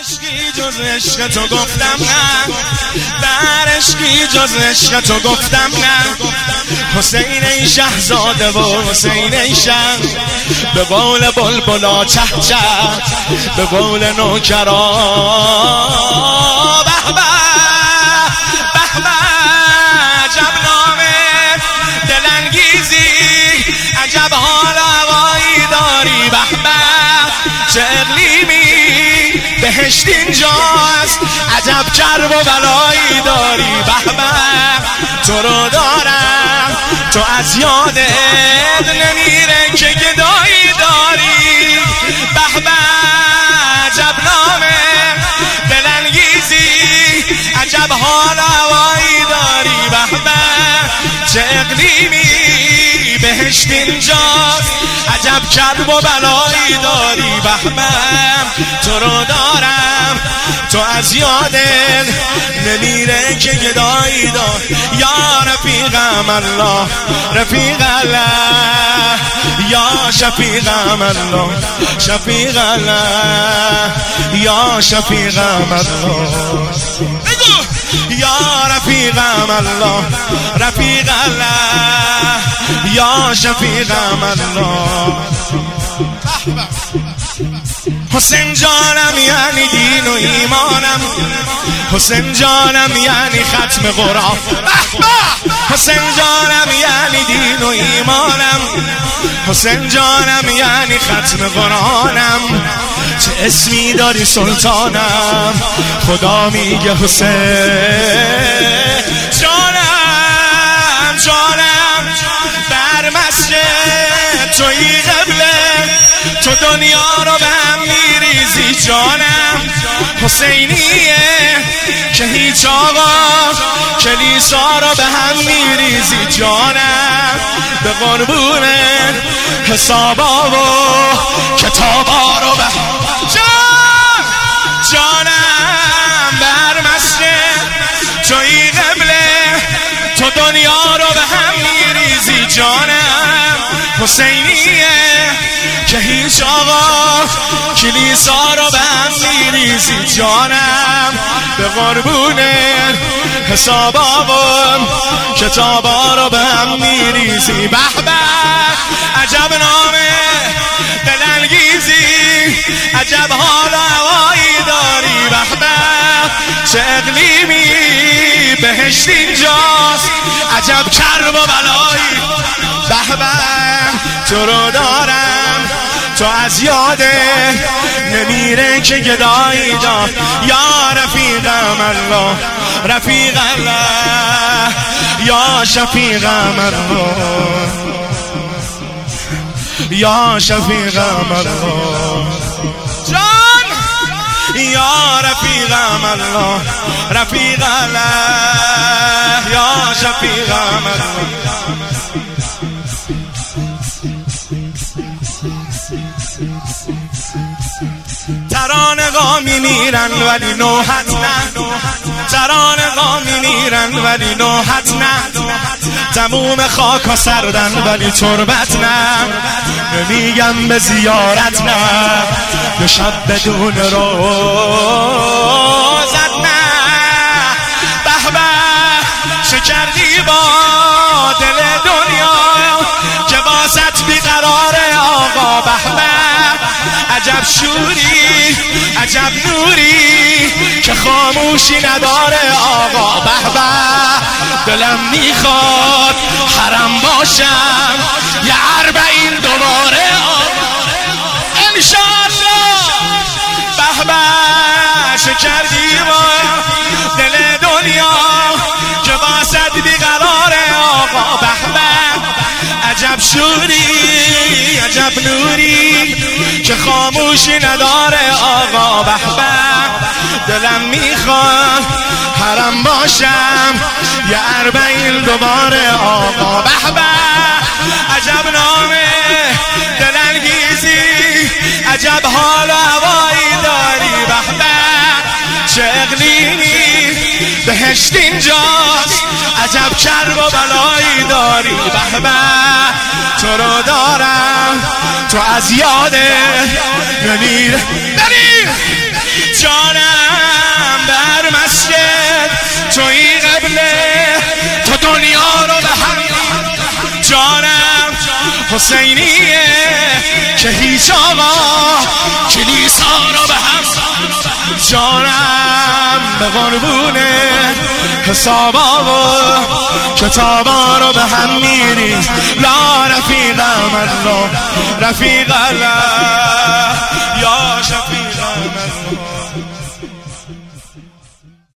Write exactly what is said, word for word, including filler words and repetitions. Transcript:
عشقی جز عشق تو گفتم نه، در عشقی جز عشق تو گفتم نه. حسین ای شهزاده و حسین ای شه، به قول بلبلا چه چه، به قول نوکرا به به به به. عجب نامه دلانگیزی، عجب حال هوایی داری. به به چه اقلیمی بهشت اینجاست، عجب کرب و بلایی داری. به به تو رو دارم، تو از یادت نمیره که گدایی داری. به به عجب نامه دلانگیزی، عجب حال هوایی داری. به به چه اقلیمی بهشت اینجاست، عجب کرب و بلایی داری. به به تو رو دارم، تو از یادت نمیره که گدایی داری. یا رفیقم الله رفیق الله، یا شفیقم الله شفیق الله، یا شفیقم الله. بگو یا رفیقم الله رفیق الله، یا شفیقم الله. حسین جانم یعنی دین و ایمانم، حسین جانم یعنی ختم قرآن. حسین جانم یعنی دین و ایمانم، حسین جانم یعنی ختم قرآنم. چه اسمی داری سلطانم، خدا میگه حسین جانم جانم. در مسجد توی قبله، تو دنیا رو به هم میریزی جانم. حسینیه که هیچ آقا کلیسا رو به هم میریزی جانم. به قربون حسابا و کتابا رو به جان جانم. بر مسجد توی قبله، تو دنیا رو به هم میریزی جانم. حسینیه که هیچ آقا کلیسا رو به هم میریزی جانم. به قربون حسابا و کتابا رو به هم میریزی. به به عجب نامه دلانگیزی، عجب حال هوایی داری. به به چه اقلیمی بهشت اینجاست، عجب کرب و بلایی. به به تو رو دارم، تو از یاده نمیره که گدایی دار. یا رفیقم الله رفیق الله، یا شفیقم الله یا شفیقم الله. جان یا رفیقم الله رفیق الله، یا شفیقم الله. ترانه‌ها میمیرن ولی نوحت نه، ترانه‌ها میمیرن ولی نوحت نه. تموم خاک ها سردن ولی تربت نه. نمیگم به زیارت نه، به شب بدون روزت نه. به به چه کردی با دل دنیا که واسط بیقرار آقا. به به عجب شوری عجب نوری که خاموشی نداره آقا. به به دلم میخواد حرم باشم یه اربعین دوباره آقا انشاءالله. به به چه کردی با دل دنیا که واسط بیقرار آقا. به به عجب شوری عجب نوری که خاموشی نداره آقا. به به دلم میخواد حرم باشم یه اربعین دوباره آقا. به به عجب نامه دلانگیزی، عجب حال و هوایی داری. به به چه اقلیمی بهشت اینجاست، عجب کرب و بلایی داری. به به تو رو دارم، تو از یاده نمیر نمیر جانم. جانم حسینیه که هیچ آقا کلیسا رو به هم جانم به قربونه حسابا و کتابا رو به هم میری لا رفیق من رو رفیق الله یا